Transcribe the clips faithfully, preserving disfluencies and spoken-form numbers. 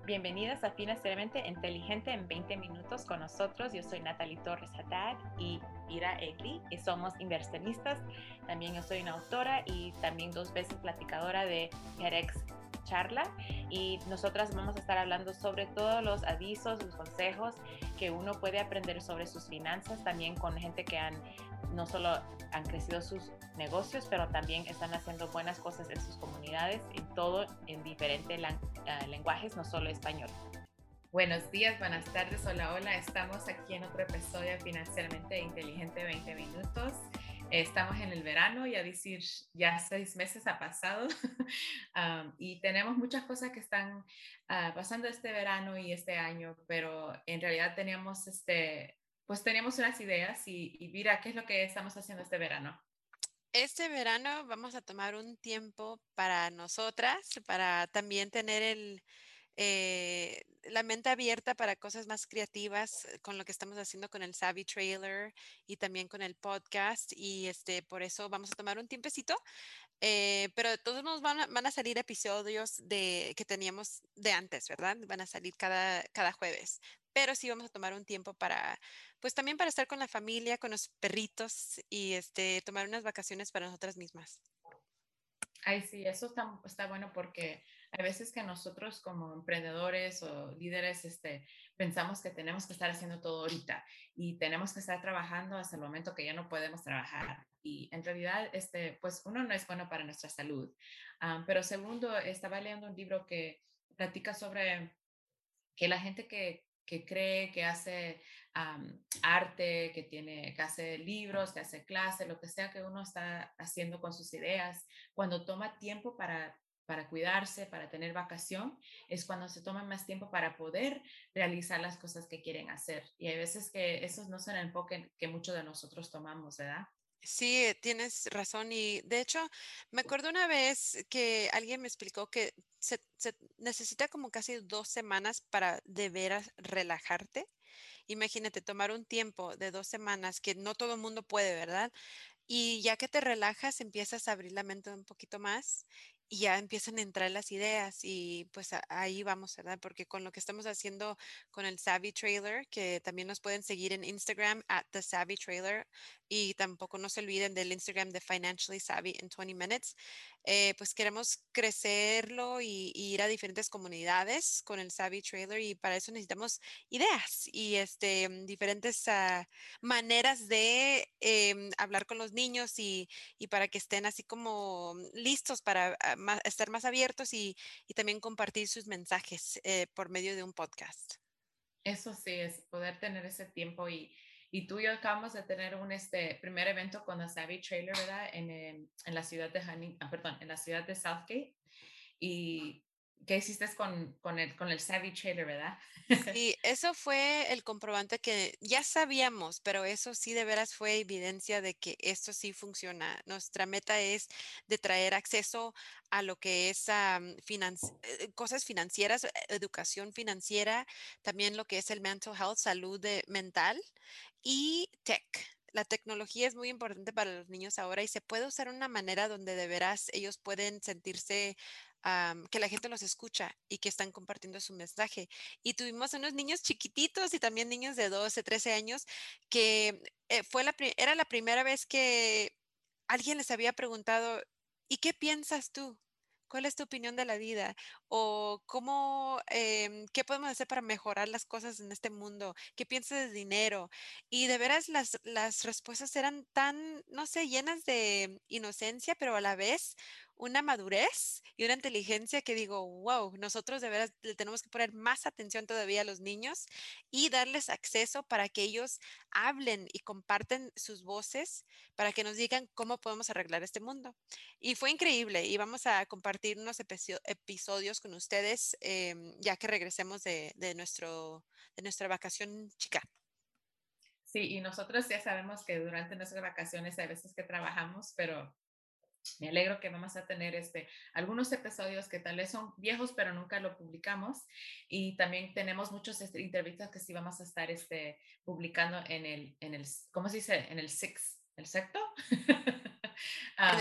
Bienvenidas a Financieramente Inteligente en veinte minutos con nosotros. Yo soy Natalie Torres Haddad y Ira Egli y somos inversionistas. También yo soy una autora y también dos veces platicadora de TEDx Charla, y nosotras vamos a estar hablando sobre todos los avisos, los consejos que uno puede aprender sobre sus finanzas, también con gente que han no solo han crecido sus negocios, pero también están haciendo buenas cosas en sus comunidades, en todo, en diferentes uh, lenguajes, no solo español. Buenos días, buenas tardes, hola, hola. Estamos aquí en otro episodio de Financieramente Inteligente veinte minutos. Estamos en el verano, ya decir, ya seis meses ha pasado um, y tenemos muchas cosas que están uh, pasando este verano y este año, pero en realidad teníamos, este, pues teníamos unas ideas y, y mira, ¿qué es lo que estamos haciendo este verano? Este verano vamos a tomar un tiempo para nosotras, para también tener el, eh, la mente abierta para cosas más creativas con lo que estamos haciendo con el Savvy Trailer y también con el podcast. Y este, por eso vamos a tomar un tiempecito, eh, pero de todos modos van a, van a salir episodios de, que teníamos de antes, ¿verdad? Van a salir cada, cada jueves. Pero sí vamos a tomar un tiempo para, pues también para estar con la familia, con los perritos y este, tomar unas vacaciones para nosotras mismas. Ay, sí, eso está, está bueno porque hay veces que nosotros como emprendedores o líderes este, pensamos que tenemos que estar haciendo todo ahorita y tenemos que estar trabajando hasta el momento que ya no podemos trabajar. Y en realidad, este, pues uno no es bueno para nuestra salud. Um, pero segundo, estaba leyendo un libro que platica sobre que la gente que, que cree, que hace um, arte, que, tiene, que hace libros, que hace clases, lo que sea que uno está haciendo con sus ideas, cuando toma tiempo para, para cuidarse, para tener vacación, es cuando se toma más tiempo para poder realizar las cosas que quieren hacer. Y hay veces que esos no son el enfoque que muchos de nosotros tomamos, ¿verdad? Sí, tienes razón. Y de hecho, me acuerdo una vez que alguien me explicó que se, se necesita como casi dos semanas para de veras relajarte. Imagínate tomar un tiempo de dos semanas que no todo el mundo puede, ¿verdad? Y ya que te relajas, empiezas a abrir la mente un poquito más y ya empiezan a entrar las ideas y pues a- ahí vamos, ¿verdad? Porque con lo que estamos haciendo con el Savvy Trailer, que también nos pueden seguir en Instagram at The Savvy Trailer, y tampoco no se olviden del Instagram de Financially Savvy in veinte minutes, eh, pues queremos crecerlo y, y ir a diferentes comunidades con el Savvy Trailer, y para eso necesitamos ideas y este, diferentes ah, maneras de em, hablar con los niños y, y para que estén así como listos para ah, ma- estar más abiertos y, y también compartir sus mensajes eh, por medio de un podcast. Eso sí, es poder tener ese tiempo y, y tú y yo acabamos de tener un este, primer evento con la Savvy Trailer, ¿verdad? En, en, en la ciudad de Hunting, ah, perdón, en la ciudad de Southgate. ¿Y qué hiciste con, con, el, con el Savvy Trailer, verdad? Sí, eso fue el comprobante que ya sabíamos, pero eso sí de veras fue evidencia de que esto sí funciona. Nuestra meta es de traer acceso a lo que es am, financi- eh, cosas financieras, eh, educación financiera, también lo que es el mental health, salud de- mental y tech. La tecnología es muy importante para los niños ahora y se puede usar de una manera donde de veras ellos pueden sentirse am, que la gente los escucha y que están compartiendo su mensaje. Y tuvimos unos niños chiquititos y también niños de doce, trece años que eh, fue la, pri- era la primera vez que alguien les había preguntado, ¿y qué piensas tú? ¿Cuál es tu opinión de la vida? ¿O cómo, em, qué podemos hacer para mejorar las cosas en este mundo? ¿Qué piensas de dinero? Y de veras las, las respuestas eran tan, no sé, llenas de inocencia, pero a la vez una madurez y una inteligencia que digo, wow, nosotros de veras le tenemos que poner más atención todavía a los niños y darles acceso para que ellos hablen y comparten sus voces para que nos digan cómo podemos arreglar este mundo. Y fue increíble y vamos a compartir unos episo- episodios con ustedes em, ya que regresemos de, de nuestro, de nuestra vacación chica. Sí, y nosotros ya sabemos que durante nuestras vacaciones hay veces que trabajamos, pero me alegro que vamos a tener este, algunos episodios que tal vez son viejos, pero nunca lo publicamos. Y también tenemos muchas este, entrevistas que sí vamos a estar este, publicando en el, en el, ¿cómo se dice? En el six, ¿el sexto? En um, el,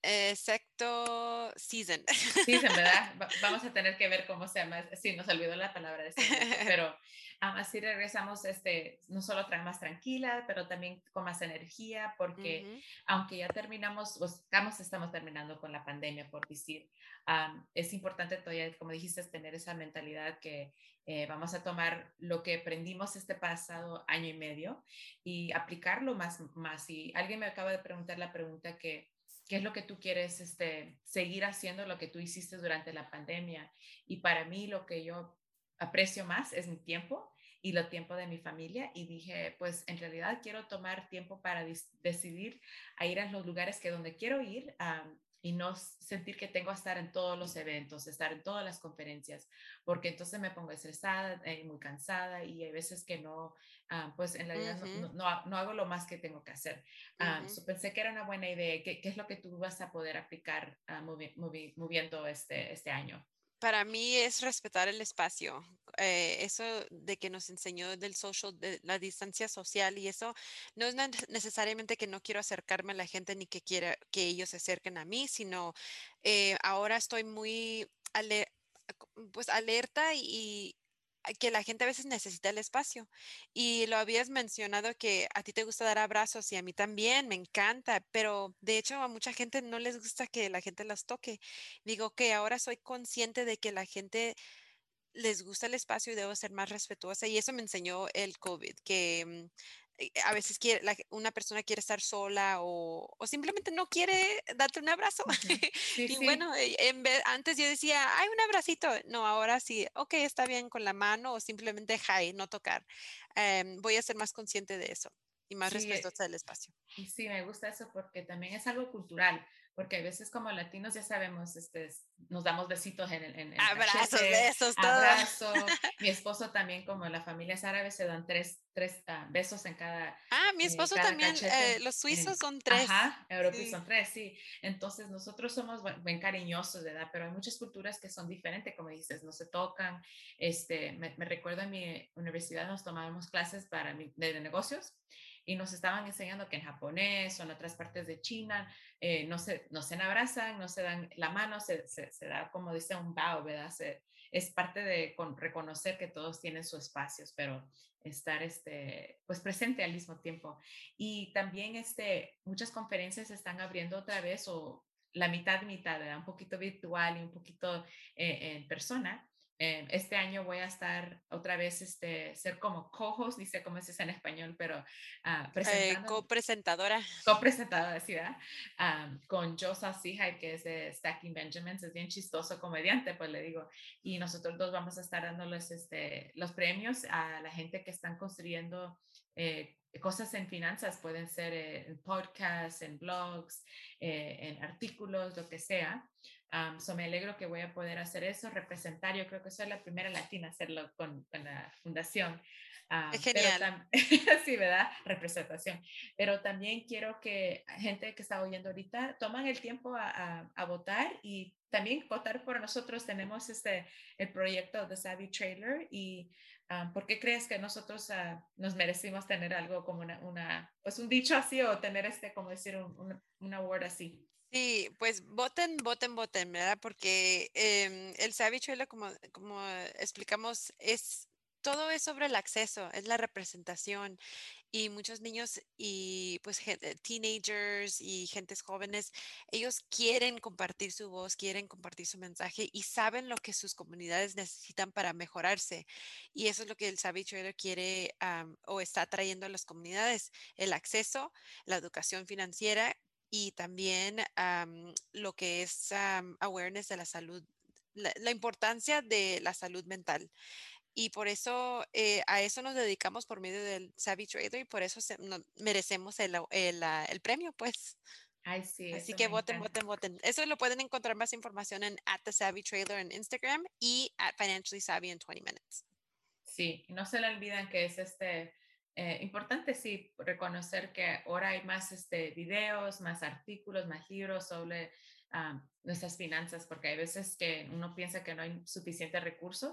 eh, sexto season. Sí, en verdad, va- vamos a tener que ver cómo se llama. Sí, nos olvidó la palabra de ese momento, pero um, así regresamos, este, no solo tra- más tranquila, pero también con más energía, porque Ujú, aunque ya terminamos, o estamos, estamos terminando con la pandemia, por decir, um, es importante todavía, como dijiste, tener esa mentalidad que eh, vamos a tomar lo que aprendimos este pasado año y medio y aplicarlo más, más. Y alguien me acaba de preguntar la pregunta que qué es lo que tú quieres este, seguir haciendo, lo que tú hiciste durante la pandemia. Y para mí lo que yo aprecio más es mi tiempo y el tiempo de mi familia. Y dije, pues en realidad quiero tomar tiempo para decidir a ir a los lugares que donde quiero ir. Um, y no sentir que tengo que estar en todos los eventos, estar en todas las conferencias, porque entonces me pongo estresada, eh, muy cansada y hay veces que no, uh, pues en realidad no, ujú, no, no, no hago lo más que tengo que hacer. Um, ujú. so pensé que era una buena idea. ¿Qué, qué es lo que tú vas a poder aplicar uh, movi movi moviendo este, este año? Para mí es respetar el espacio. Eh, eso de que nos enseñó del social, de la distancia social y eso, no es na- necesariamente que no quiero acercarme a la gente ni que quiera que ellos se acerquen a mí, sino eh, ahora estoy muy ale- pues alerta y que la gente a veces necesita el espacio. Y lo habías mencionado que a ti te gusta dar abrazos y a mí también, me encanta, pero de hecho a mucha gente no les gusta que la gente las toque. Digo que ahora soy consciente de que la gente les gusta el espacio y debo ser más respetuosa y eso me enseñó el COVID, que mm, eh, a veces quiere, la ge- una persona quiere estar sola o, o simplemente no quiere darte un abrazo. Uh -huh. Sí, Y sí. bueno, eh, en vez, antes yo decía, ay, un abracito. No, ahora sí, ok, está bien con la mano o simplemente hi, no tocar. Em, voy a ser más consciente de eso y más Sí, eh, respetuosa del espacio. y sí, me gusta eso porque también es algo cultural, porque a veces como latinos ya sabemos, este, nos damos besitos en el, en el Abrazos, cachete, besos, todo. abrazo. Mi esposo también, como las familias árabes, se dan tres, tres uh, besos en cada, Ah, mi eh, esposo cada también, eh, cachete. los suizos En, son tres. ajá, Europa Sí. son tres, sí. Entonces nosotros somos bien cariñosos, ¿verdad? Pero hay muchas culturas que son diferentes, como dices, no se tocan. Este, me, me recuerdo en mi universidad nos tomábamos clases para mi, de, de negocios y nos estaban enseñando que en japonés o en otras partes de China eh, no, se, no se abrazan, no se dan la mano, se, se, se da como dice un bow, ¿verdad? Se, es parte de con, reconocer que todos tienen sus espacios, pero estar este, pues presente al mismo tiempo. Y también este, muchas conferencias se están abriendo otra vez o la mitad, mitad, ¿verdad? Un poquito virtual y un poquito eh, en persona. Eh, este año voy a estar otra vez, este, ser como co-host, dice cómo es en español, pero uh, Eh, presentando, copresentadora. co-presentadora, ¿verdad? Um, con Joe Saul-Sehy, que es de Stacking Benjamins, es bien chistoso comediante, pues le digo, y nosotros dos vamos a estar dándoles este, los premios a la gente que están construyendo eh, cosas en finanzas, pueden ser eh, en podcasts, en blogs, eh, en artículos, lo que sea. Um, so me alegro que voy a poder hacer eso, representar, yo creo que soy la primera latina a hacerlo con, con la fundación. Es Um, pero genial. también, sí, ¿verdad? Representación. Pero también quiero que gente que está oyendo ahorita toman el tiempo a, a, a votar y también votar por nosotros. Tenemos este, el proyecto de Savvy Trailer y um, ¿por qué crees que nosotros uh, nos merecimos tener algo como una, una, pues un dicho así o tener este, como decir, un, un, un award así? Sí, pues voten, voten, voten, ¿verdad? Porque em, el Savvy Trailer, como, como explicamos, es todo es sobre el acceso, es la representación y muchos niños y pues gen- eh, teenagers y gentes jóvenes, ellos quieren compartir su voz, quieren compartir su mensaje y saben lo que sus comunidades necesitan para mejorarse. Y eso es lo que el Savvy Trailer quiere am, o está trayendo a las comunidades, el acceso, la educación financiera y también am, lo que es am, awareness de la salud, la, la importancia de la salud mental. Y por eso eh, a eso nos dedicamos por medio del Savvy Trader y por eso se- no- merecemos el, au- el, ah, el premio, pues. Ay, sí, Así eso que me voten, encanta. voten, voten. Eso lo pueden encontrar más información en at the Savvy Trader en Instagram y at Financially Savvy in twenty minutes. Sí, y no se le olvidan que es este, eh, importante, sí, reconocer que ahora hay más este, videos, más artículos, más libros sobre um, nuestras finanzas, porque hay veces que uno piensa que no hay suficientes recursos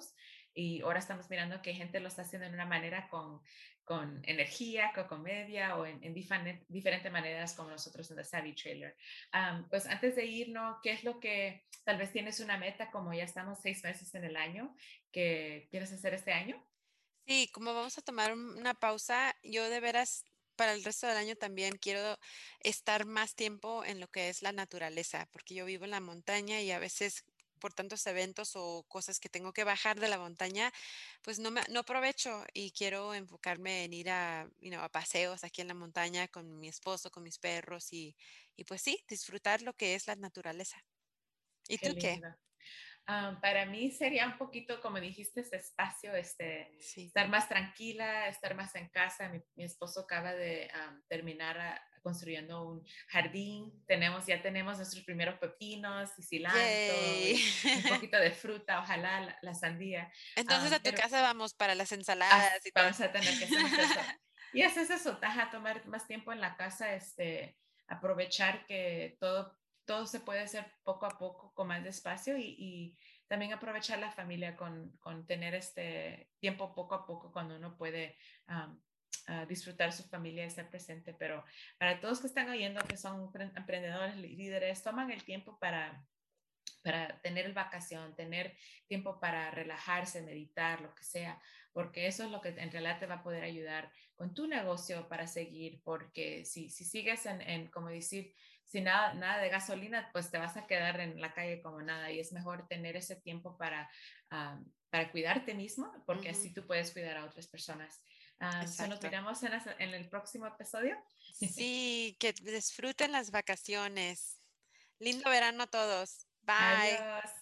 y ahora estamos mirando que gente lo está haciendo de una manera con, con energía, con comedia o en, en diferentes, diferentes maneras como nosotros en The Savvy Trailer. Um, pues antes de irnos, ¿qué es lo que tal vez tienes una meta como ya estamos seis meses en el año que quieres hacer este año? Sí, como vamos a tomar un- una pausa, yo de veras para el resto del año también quiero estar más tiempo en lo que es la naturaleza, porque yo vivo en la montaña y a veces por tantos eventos o cosas que tengo que bajar de la montaña, pues no me, no aprovecho y quiero enfocarme en ir a, you know, a paseos aquí en la montaña con mi esposo, con mis perros y, y pues sí, disfrutar lo que es la naturaleza. ¿Y Qué tú qué? lindo. Um, para mí sería un poquito, como dijiste, ese espacio, este, Sí. estar más tranquila, estar más en casa. Mi, mi esposo acaba de um, terminar a, construyendo un jardín. Tenemos, ya tenemos nuestros primeros pepinos y cilantro Yay. y un poquito de fruta, ojalá la, la sandía. Entonces Um, a tu pero casa vamos para las as, ensaladas y todo. vamos a tener que hacer eso. Y es eso, taja, tomar más tiempo en la casa, este, aprovechar que todo, todo se puede hacer poco a poco, con más despacio y, y también aprovechar la familia con, con, tener este tiempo poco a poco cuando uno puede um, uh, disfrutar su familia y estar presente. Pero para todos que están oyendo que son emprendedores, líderes, toman el tiempo para para tener vacación, tener tiempo para relajarse, meditar, lo que sea, porque eso es lo que en realidad te va a poder ayudar con tu negocio para seguir, porque si, si sigues en, en, como decir, sin nada, nada de gasolina, pues te vas a quedar en la calle como nada y es mejor tener ese tiempo para, um, para cuidarte mismo, porque Ujú, así tú puedes cuidar a otras personas. Um, so nos exacto. miramos en, en el próximo episodio. Sí, que disfruten las vacaciones. Lindo verano a todos. Bye. Adiós.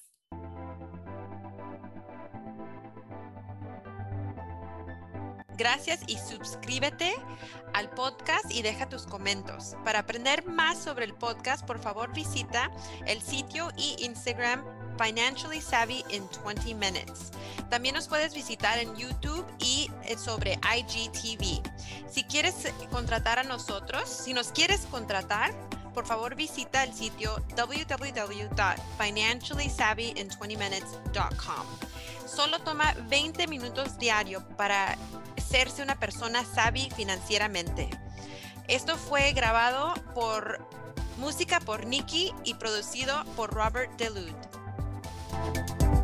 Gracias y suscríbete al podcast y deja tus comentarios. Para aprender más sobre el podcast, por favor visita el sitio y Instagram Financially Savvy in twenty minutes. También nos puedes visitar en YouTube y sobre I G T V. Si quieres contratar a nosotros, si nos quieres contratar, por favor visita el sitio w w w punto financially savvy in twenty minutes punto com. Solo toma veinte minutos diario para hacerse una persona savvy financieramente. Esto fue grabado por música por Nikki y producido por Robert DeLude.